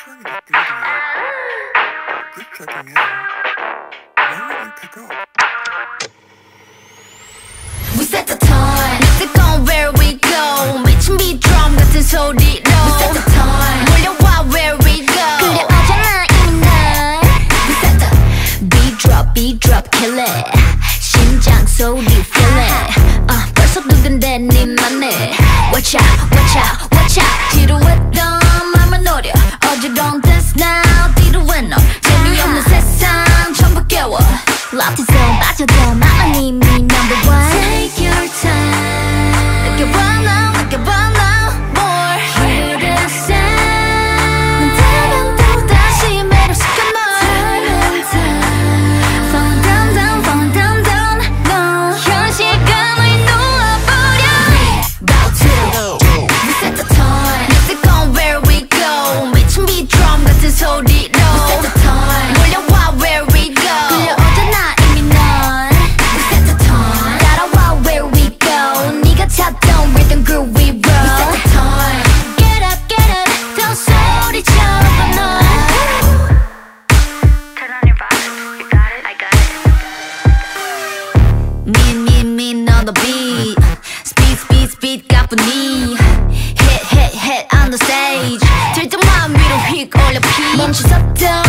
trying to get through to you. Just checking in. Why wouldn't you pick up? We set the time. Music on where we go. 미친 beat drum 같은 소리로. We set the time. 몰려와 where we go. 끌려오잖아 이미 날. We set the beat drop, kill it. 심장 소리 feel it. 벌써 두근대 네 맘에. Watch out, watch out, watch out. 지루했던 맘을 노려. 어지러운 dance now. 뒤로해 너. 재미없는 세상 전부 깨워. Love zone 빠져도 나만 이미 number one. Take your time. 느껴봐 now more. Hear the sound. 난 다음도 다시 매료시켜 널. Time and time. Falling down, no. 현실감을 놓아버려. We bout to. We set the time. Music on where we go. 미친 beat drum 같은 소리로. We set the time. 몰려와 where we go. 끌려오잖아 이미 넌. We set the time. 따라와 where we go. 네가 찾던 rhythm groove we roll. We set the time. Get up, 더 소리쳐봐 너. Turn on your volume. You got it? I got it. Me, on the beat. Speed, 가뿐히. Hit on the stage. 들뜬 마음 위로 휙 올려 피. 멈춰섰던